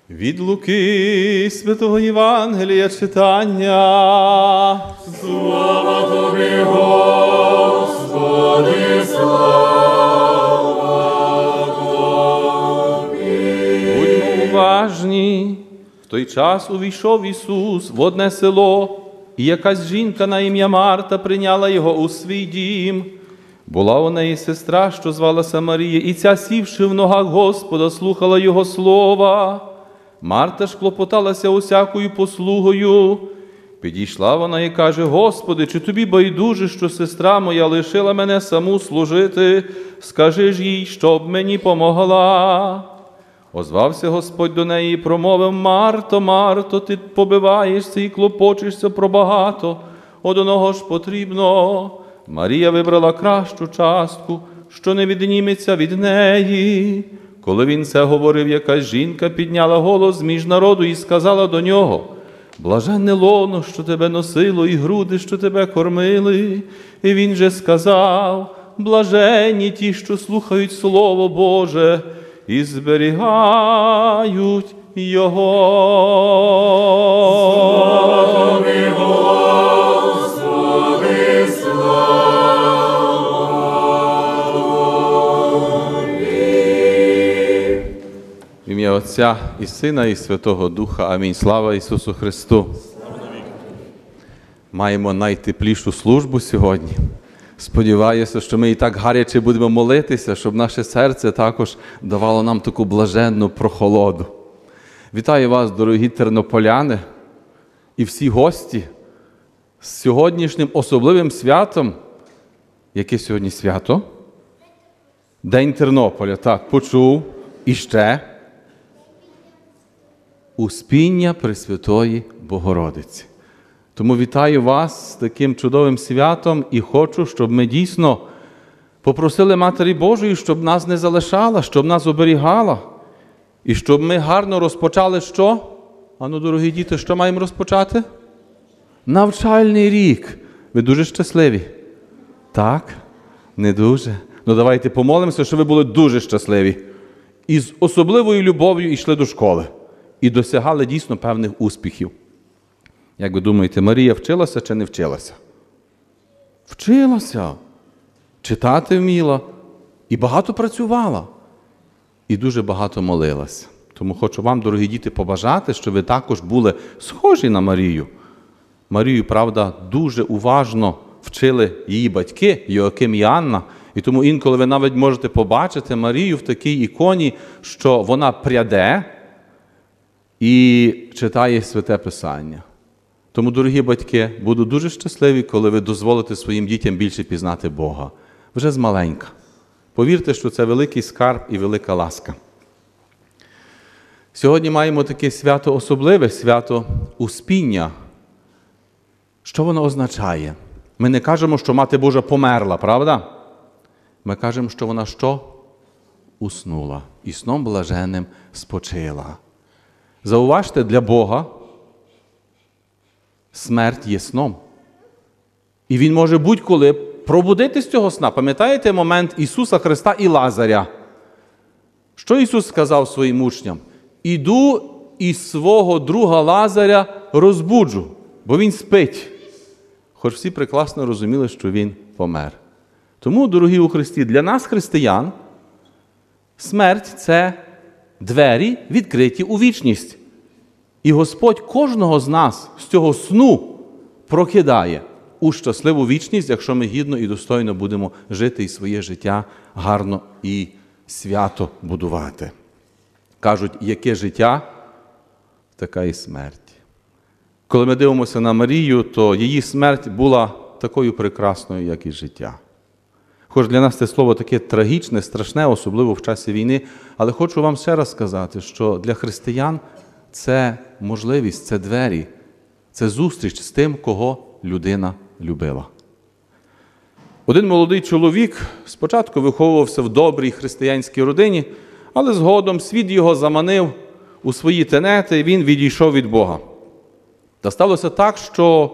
Від Луки Святого Євангелія читання. Слава Тобі, Господи, слава Тобі. Будьмо уважні. В той час увійшов Ісус в одне село, і якась жінка на ім'я Марта прийняла Його у свій дім. Була у неї сестра, що звалася Марія, і ця, сівши в ногах Господа, слухала Його слова. Марта ж клопоталася усякою послугою. Підійшла вона і каже: Господи, чи тобі байдуже, що сестра моя лишила мене саму служити? Скажи ж їй, щоб мені помогла. Озвався Господь до неї і промовив: Марто, Марто, ти побиваєшся і клопочешся про багато, одного ж потрібно. Марія вибрала кращу частку, що не відніметься від неї. Коли він це говорив, якась жінка підняла голос між народу і сказала до нього: Блаженне лоно, що тебе носило, і груди, що тебе кормили. І він же сказав: блаженні ті, що слухають Слово Боже і зберігають Його. Слава Тобі, Господи, слава Тобі. В ім'я Отця і Сина, і Святого Духа. Амінь. Слава Ісусу Христу! Маємо найтеплішу службу сьогодні. Сподіваюся, що ми і так гаряче будемо молитися, щоб наше серце також давало нам таку блаженну прохолоду. Вітаю вас, дорогі тернополяни і всі гості, з сьогоднішнім особливим святом. Яке сьогодні свято? День Тернополя. Так, почув. І ще Успіння Пресвятої Богородиці. Тому вітаю вас з таким чудовим святом і хочу, щоб ми дійсно попросили Матері Божої, щоб нас не залишала, щоб нас оберігала. І щоб ми гарно розпочали що? Ану, дорогі діти, що маємо розпочати? Навчальний рік. Ви дуже щасливі? Так? Не дуже? Ну давайте помолимося, щоб ви були дуже щасливі. І з особливою любов'ю йшли до школи. І досягали дійсно певних успіхів. Як ви думаєте, Марія вчилася чи не вчилася? Вчилася. Читати вміла. І багато працювала. І дуже багато молилася. Тому хочу вам, дорогі діти, побажати, щоб ви також були схожі на Марію. Марію, правда, дуже уважно вчили її батьки, Йоаким і Анна. І тому інколи ви навіть можете побачити Марію в такій іконі, що вона пряде і читає Святе Писання. Тому, дорогі батьки, буду дуже щасливі, коли ви дозволите своїм дітям більше пізнати Бога. Вже змаленька. Повірте, що це великий скарб і велика ласка. Сьогодні маємо таке свято особливе, свято Успіння. Що воно означає? Ми не кажемо, що Мати Божа померла, правда? Ми кажемо, що вона що? Уснула. І сном блаженним спочила. Зауважте, для Бога смерть є сном. І Він може будь-коли пробудити з цього сна. Пам'ятаєте момент Ісуса Христа і Лазаря? Що Ісус сказав своїм учням? Іду і свого друга Лазаря розбуджу, бо він спить. Хоч всі прекрасно розуміли, що він помер. Тому, дорогі у Христі, для нас, християн, смерть – це двері, відкриті у вічність. І Господь кожного з нас з цього сну прокидає у щасливу вічність, якщо ми гідно і достойно будемо жити і своє життя гарно і свято будувати. Кажуть, яке життя, така і смерть. Коли ми дивимося на Марію, то її смерть була такою прекрасною, як і життя. Хоч для нас це слово таке трагічне, страшне, особливо в часі війни, але хочу вам ще раз сказати, що для християн це можливість, це двері, це зустріч з тим, кого людина любила. Один молодий чоловік спочатку виховувався в добрій християнській родині, але згодом світ його заманив у свої тенети, і він відійшов від Бога. Та сталося так, що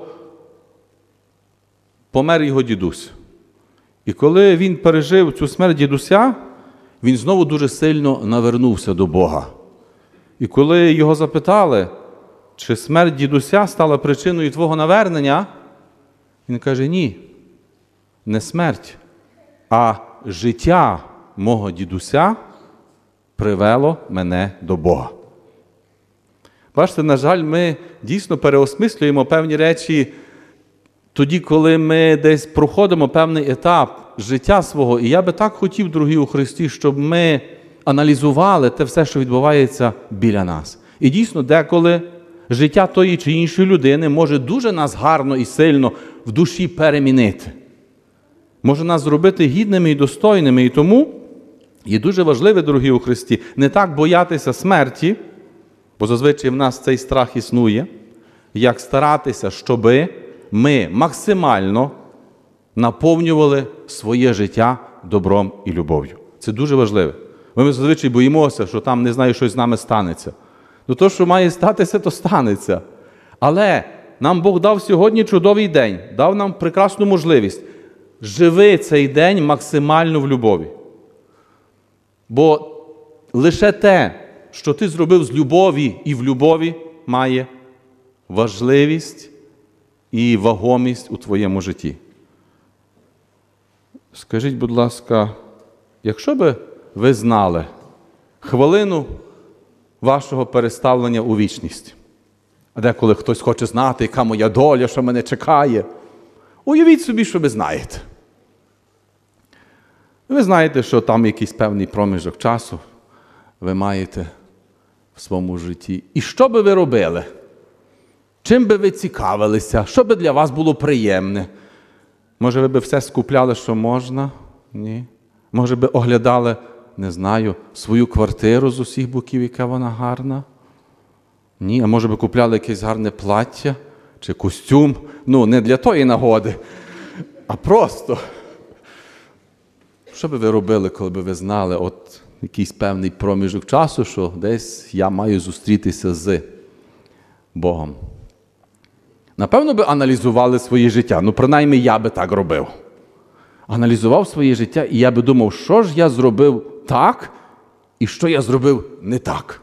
помер його дідусь. І коли він пережив цю смерть дідуся, він знову дуже сильно навернувся до Бога. І коли його запитали, чи смерть дідуся стала причиною твого навернення, він каже, ні, не смерть, а життя мого дідуся привело мене до Бога. Бачите, на жаль, ми дійсно переосмислюємо певні речі тоді, коли ми десь проходимо певний етап життя свого. І я би так хотів, дорогі у Христі, щоб ми аналізували те все, що відбувається біля нас. І дійсно, деколи життя тої чи іншої людини може дуже нас гарно і сильно в душі перемінити. Може нас зробити гідними і достойними. І тому є дуже важливо, дорогі у Христі, не так боятися смерті, бо зазвичай в нас цей страх існує, як старатися, щоби ми максимально наповнювали своє життя добром і любов'ю. Це дуже важливо. Ми зазвичай боїмося, що там, не знаю, щось з нами станеться. Ну то, що має статися, то станеться. Але нам Бог дав сьогодні чудовий день, дав нам прекрасну можливість. Живи цей день максимально в любові. Бо лише те, що ти зробив з любові і в любові, має важливість і вагомість у твоєму житті. Скажіть, будь ласка, якщо би ви знали хвилину вашого переставлення у вічність, а деколи хтось хоче знати, яка моя доля, що мене чекає, уявіть собі, що ви знаєте. Ви знаєте, що там якийсь певний проміжок часу ви маєте в своєму житті. І що би ви робили? Чим би ви цікавилися? Що би для вас було приємне? Може, ви би все скупляли, що можна? Ні. Може, би оглядали, не знаю, свою квартиру з усіх боків, яка вона гарна? Ні. А може би купляли якесь гарне плаття чи костюм? Ну, не для тої нагоди, а просто. Що би ви робили, коли би ви знали от якийсь певний проміжок часу, що десь я маю зустрітися з Богом? Напевно, би аналізували своє життя. Ну, принаймні, я би так робив. Аналізував своє життя, і я би думав, що ж я зробив так, і що я зробив не так.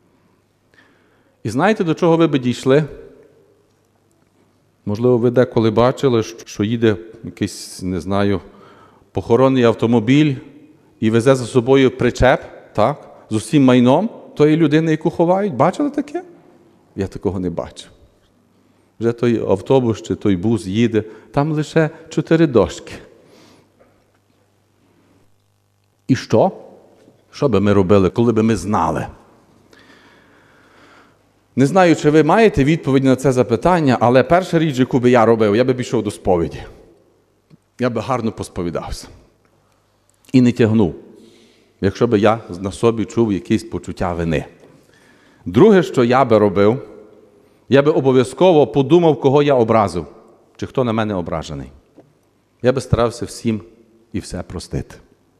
І знаєте, до чого ви би дійшли? Можливо, ви деколи бачили, що їде якийсь, не знаю, похоронний автомобіль і везе за собою причеп, так, з усім майном тої людини, яку ховають. Бачили таке? Я такого не бачив. Вже той автобус чи той бус їде, там лише 4 дошки. І що? Що би ми робили, коли би ми знали? Не знаю, чи ви маєте відповідь на це запитання, але перша річ, яку би я робив, я би пішов до сповіді. Я би гарно посповідався. І не тягнув, якщо би я на собі чув якісь почуття вини. Друге, що я би робив, я би обов'язково подумав, кого я образив, чи хто на мене ображений. Я би старався всім і все простити.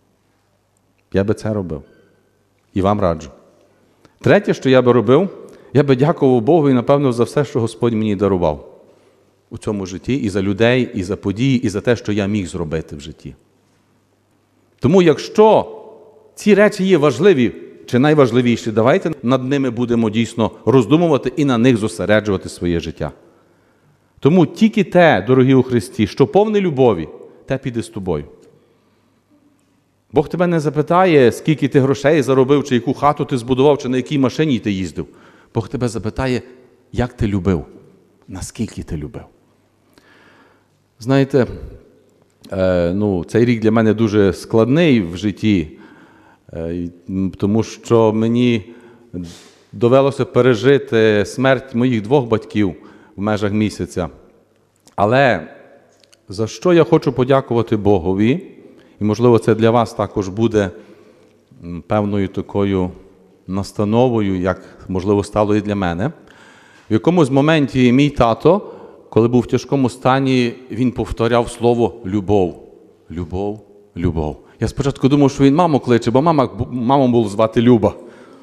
Я би це робив. І вам раджу. Третє, що я би робив, я би дякував Богу і, напевно, за все, що Господь мені дарував у цьому житті, і за людей, і за події, і за те, що я міг зробити в житті. Тому, якщо ці речі є важливі, чи найважливіші, давайте над ними будемо дійсно роздумувати і на них зосереджувати своє життя. Тому тільки те, дорогі у Христі, що повне любові, те піде з тобою. Бог тебе не запитає, скільки ти грошей заробив, чи яку хату ти збудував, чи на якій машині ти їздив. Бог тебе запитає, як ти любив, наскільки ти любив. Знаєте, цей рік для мене дуже складний в житті, тому що мені довелося пережити смерть моїх 2 батьків в межах місяця. Але за що я хочу подякувати Богові, і, можливо, це для вас також буде певною такою настановою, як, можливо, стало і для мене. В якомусь моменті мій тато, коли був в тяжкому стані, він повторяв слово «любов». Любов, любов. Я спочатку думав, що він маму кличе, бо маму було звати Люба.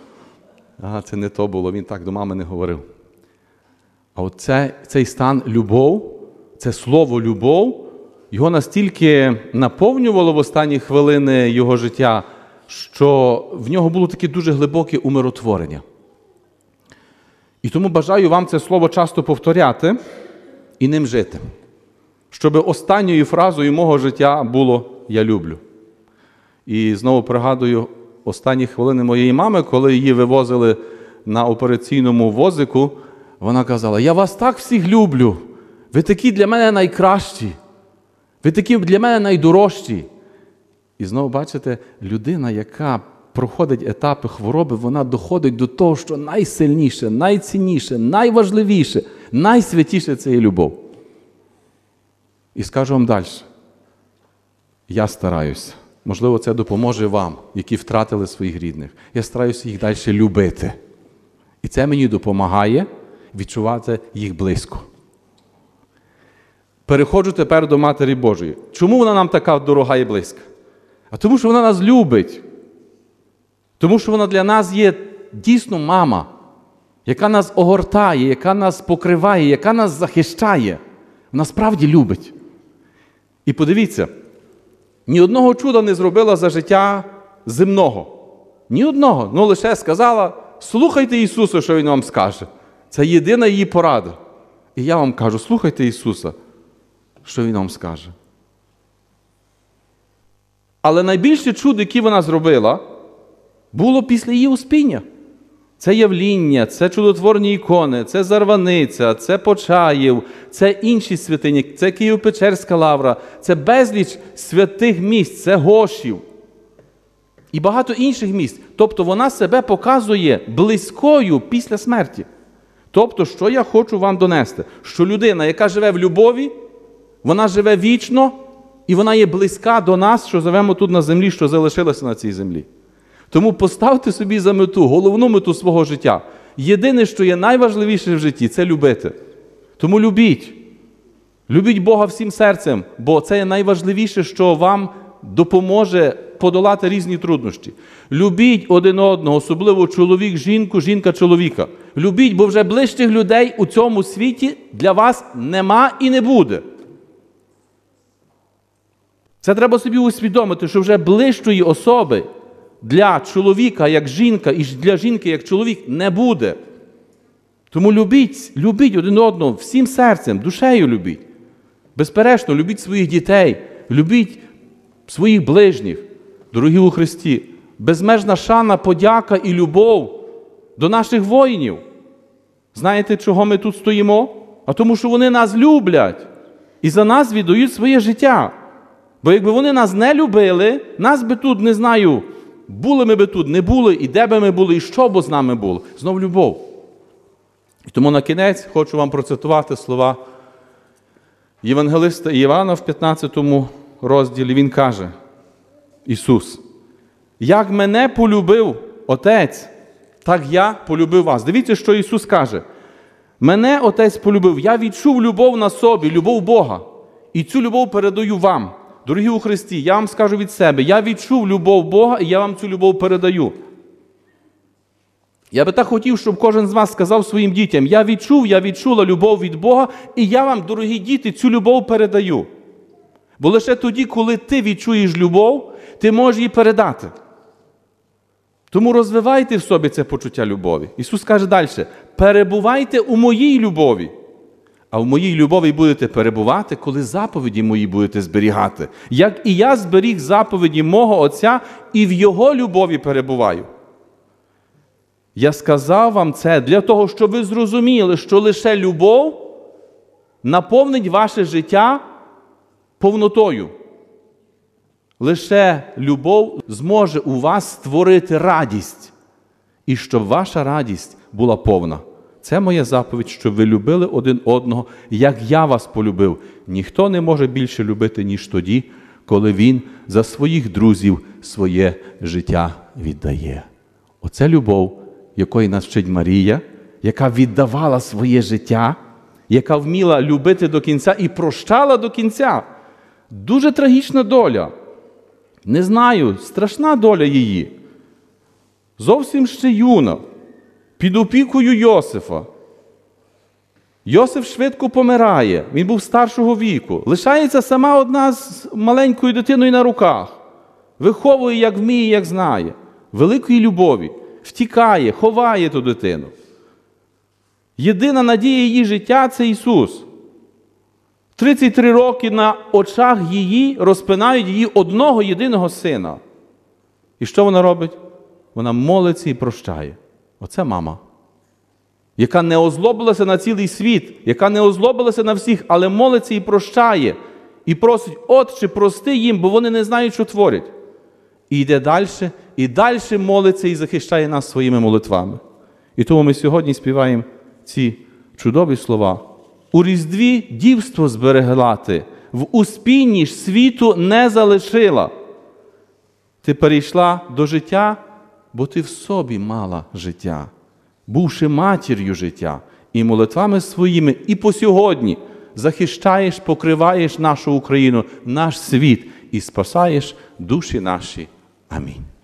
Це не то було, він так до мами не говорив. А от цей стан любов, це слово любов, його настільки наповнювало в останні хвилини його життя, що в нього було таке дуже глибоке умиротворення. І тому бажаю вам це слово часто повторяти і ним жити. Щоб останньою фразою мого життя було «Я люблю». І знову пригадую останні хвилини моєї мами, коли її вивозили на операційному возику, вона казала: «Я вас так всіх люблю, ви такі для мене найкращі, ви такі для мене найдорожчі». І знову бачите, людина, яка проходить етапи хвороби, вона доходить до того, що найсильніше, найцінніше, найважливіше, найсвятіше – це є любов. І скажу вам далі. Я стараюся. Можливо, це допоможе вам, які втратили своїх рідних. Я стараюся їх далі любити. І це мені допомагає відчувати їх близько. Переходжу тепер до Матері Божої. Чому вона нам така дорога і близька? А тому, що вона нас любить. Тому, що вона для нас є дійсно мама, яка нас огортає, яка нас покриває, яка нас захищає. Вона справді любить. І подивіться, ні одного чуда не зробила за життя земного. Ні одного. Ну, лише сказала: слухайте Ісуса, що Він вам скаже. Це єдина її порада. І я вам кажу: слухайте Ісуса, що Він вам скаже. Але найбільше чуд, які вона зробила, було після її успіння. Це явління, це чудотворні ікони, це Зарваниця, це Почаїв, це інші святині, це Києво-Печерська лавра, це безліч святих місць, це Гошів і багато інших місць. Тобто вона себе показує близькою після смерті. Тобто, що я хочу вам донести? Що людина, яка живе в любові, вона живе вічно, і вона є близька до нас, що живемо тут на землі, що залишилося на цій землі. Тому поставте собі за мету, головну мету свого життя. Єдине, що є найважливіше в житті – це любити. Тому любіть. Любіть Бога всім серцем, бо це є найважливіше, що вам допоможе подолати різні труднощі. Любіть один одного, особливо чоловік жінку, жінка чоловіка. Любіть, бо вже ближчих людей у цьому світі для вас нема і не буде. Це треба собі усвідомити, що вже ближчої особи для чоловіка як жінка і для жінки як чоловік не буде. Тому любіть один одного всім серцем, душею любіть. Безперечно, любіть своїх дітей, любіть своїх ближніх, дорогі у Христі. Безмежна шана, подяка і любов до наших воїнів. Знаєте, чого ми тут стоїмо? А тому, що вони нас люблять і за нас віддають своє життя. Бо якби вони нас не любили, нас би тут, не знаю, були ми би тут, не були, і де би ми були, і що б з нами було. Знов любов. І тому на кінець хочу вам процитувати слова євангелиста Івана в 15 розділі. Він каже, Ісус: «Як мене полюбив Отець, так я полюбив вас». Дивіться, що Ісус каже. «Мене Отець полюбив, я відчув любов на собі, любов Бога, і цю любов передаю вам». Дорогі у Христі, я вам скажу від себе, я відчув любов Бога, і я вам цю любов передаю. Я би так хотів, щоб кожен з вас сказав своїм дітям: я відчула любов від Бога, і я вам, дорогі діти, цю любов передаю. Бо лише тоді, коли ти відчуєш любов, ти можеш її передати. Тому розвивайте в собі це почуття любові. Ісус каже далі: перебувайте у моїй любові. А в моїй любові будете перебувати, коли заповіді мої будете зберігати. Як і я зберіг заповіді мого Отця, і в Його любові перебуваю. Я сказав вам це для того, щоб ви зрозуміли, що лише любов наповнить ваше життя повнотою. Лише любов зможе у вас створити радість. І щоб ваша радість була повна. Це моя заповідь, щоб ви любили один одного, як я вас полюбив. Ніхто не може більше любити, ніж тоді, коли він за своїх друзів своє життя віддає. Оце любов, якої нас вчить Марія, яка віддавала своє життя, яка вміла любити до кінця і прощала до кінця. Дуже трагічна доля. Не знаю, страшна доля її. Зовсім ще юна. Під опікою Йосифа. Йосиф швидко помирає, він був старшого віку. Лишається сама одна з маленькою дитиною на руках. Виховує, як вміє, як знає. Великої любові. Втікає, ховає ту дитину. Єдина надія її життя – це Ісус. 33 роки на очах її розпинають її одного єдиного сина. І що вона робить? Вона молиться і прощає. Оце мама, яка не озлобилася на цілий світ, яка не озлобилася на всіх, але молиться і прощає. І просить: Отче, прости їм, бо вони не знають, що творять. І йде далі, і далі молиться і захищає нас своїми молитвами. І тому ми сьогодні співаємо ці чудові слова. У Різдві дівство зберегла ти, в успінні ж світу не залишила. Ти перейшла до життя, бо ти в собі мала життя, бувши матір'ю життя, і молитвами своїми і по сьогодні захищаєш, покриваєш нашу Україну, наш світ і спасаєш душі наші. Амінь.